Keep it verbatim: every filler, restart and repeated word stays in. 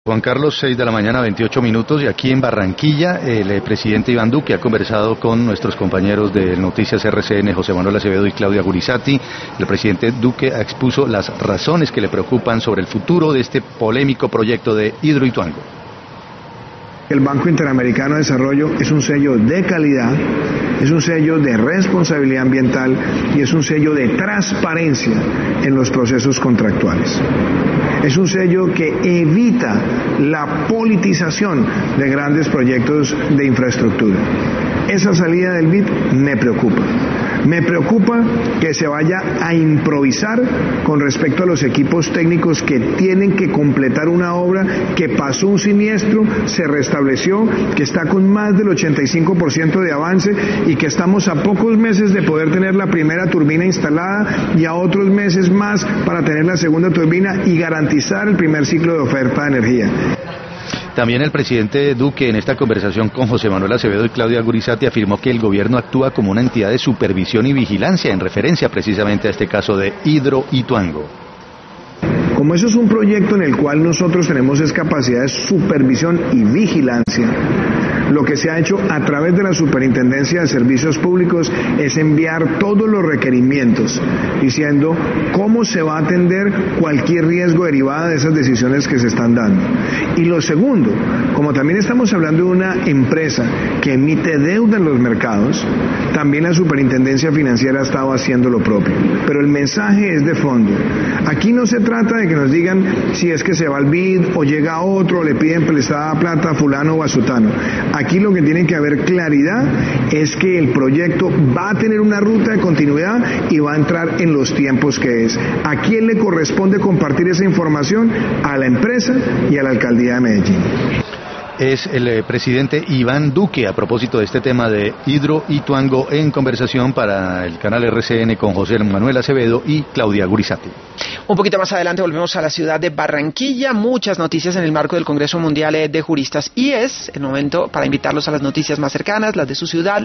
Juan Carlos, seis de la mañana, veintiocho minutos, y aquí en Barranquilla el eh, presidente Iván Duque ha conversado con nuestros compañeros de Noticias R C N, José Manuel Acevedo y Claudia Gurizati. El presidente Duque expuso las razones que le preocupan sobre el futuro de este polémico proyecto de Hidroituango. El Banco Interamericano de Desarrollo es un sello de calidad, es un sello de responsabilidad ambiental y es un sello de transparencia en los procesos contractuales. Es un sello que evita la politización de grandes proyectos de infraestructura. Esa salida del B I D me preocupa. Me preocupa que se vaya a improvisar con respecto a los equipos técnicos que tienen que completar una obra que pasó un siniestro, se restableció, que está con más del ochenta y cinco por ciento de avance y que estamos a pocos meses de poder tener la primera turbina instalada y a otros meses más para tener la segunda turbina y garantizar el primer ciclo de oferta de energía. También el presidente Duque, en esta conversación con José Manuel Acevedo y Claudia Gurizati, afirmó que el gobierno actúa como una entidad de supervisión y vigilancia, en referencia precisamente a este caso de Hidroituango. Como eso es un proyecto en el cual nosotros tenemos es capacidad de supervisión y vigilancia, lo que se ha hecho a través de la Superintendencia de Servicios Públicos es enviar todos los requerimientos diciendo cómo se va a atender cualquier riesgo derivado de esas decisiones que se están dando. Y lo segundo, como también estamos hablando de una empresa que emite deuda en los mercados, también la Superintendencia Financiera ha estado haciendo lo propio. Pero el mensaje es de fondo. Aquí no se trata de que nos digan si es que se va al B I D o llega otro o le piden prestada plata a fulano o a sutano. Aquí lo que tiene que haber claridad es que el proyecto va a tener una ruta de continuidad y va a entrar en los tiempos que es. ¿A quién le corresponde compartir esa información? A la empresa y a la alcaldía de Medellín. Es el eh, presidente Iván Duque a propósito de este tema de Hidroituango en conversación para el canal R C N con José Manuel Acevedo y Claudia Gurizati. Un poquito más adelante volvemos a la ciudad de Barranquilla, muchas noticias en el marco del Congreso Mundial de Juristas y es el momento para invitarlos a las noticias más cercanas, las de su ciudad.